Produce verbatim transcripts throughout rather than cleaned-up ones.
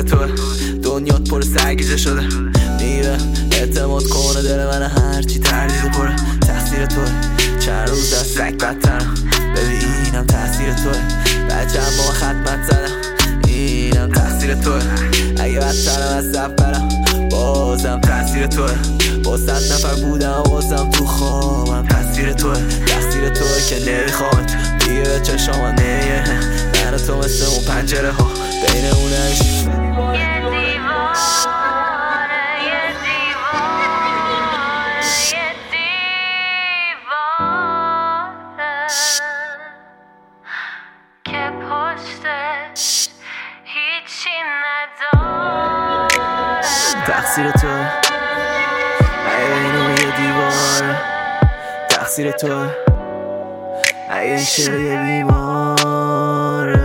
تقصیر توه، دنیات پر سرگیجه شده، میره اعتماد کنه دل من هرچی تردید پره. تقصیر توه چند روز از سگ بدترم، ببین اینم تقصیر توه، بچه هم با خدمت زدم، اینم تقصیر توه. اگه بدترم از سفرم بازم تقصیر توه، با صد نفر بودم بازم تو خوابم تقصیر توه. تقصیر توه که نمیخوامت دیگه به چشام نمیه، من و تو مثل اون پنجره ها بین اون نمیشه. تقصیر تو اینو یه دیوار، تقصیر تو این شعر یه بیماره.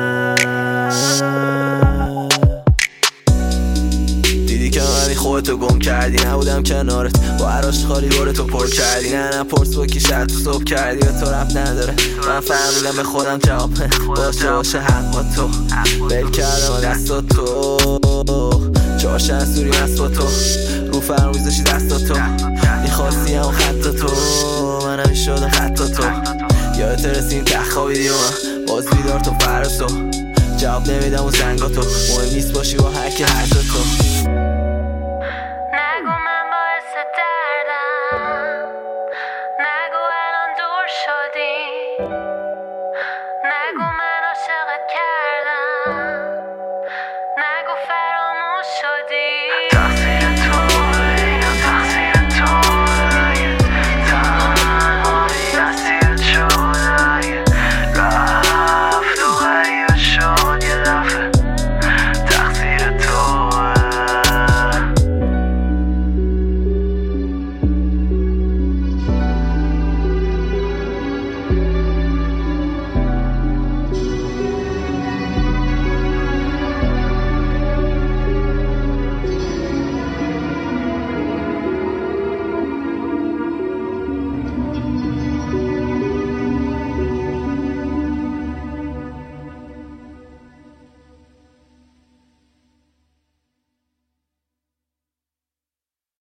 دیدی که من خودتو گم کردی، نبودم کنارت با عراش خالی دورتو پر کردی. نه نه پرس با کی شد تو صبح کردی، به تو رب نداره من فهمیدم به خودم جواب باشه باشه حق با تو بل کردم و دستا تو چهارشن سوری مست با تو رو فرمیزشی دستا تو میخواستی هم خط تو منم شده خط تو. یادت رسیم که خوابیدی و من باز بیدار تو فرس تو جواب نمیدم و زنگا تو مهم نیست باشی با هر کی هر تو.